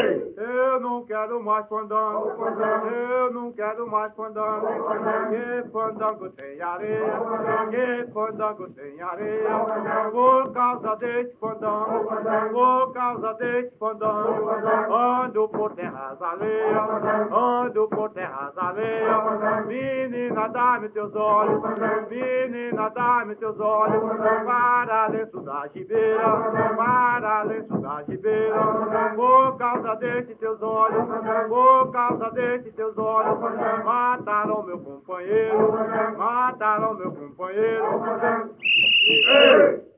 Eu não quero mais fandango, eu não quero mais fandango. Que fandango tem areia, que fandango tem areia. Por causa desse fandango, por causa desse fandango, ando por terras alheias, ando por terras alheias. Menina, dá-me teus olhos, menina, dá-me teus olhos, para lenço da ribeira, para lenço da ribeira. Por causa desses teus olhos, por causa desses teus olhos, mataram meu companheiro, mataram meu companheiro. Ei!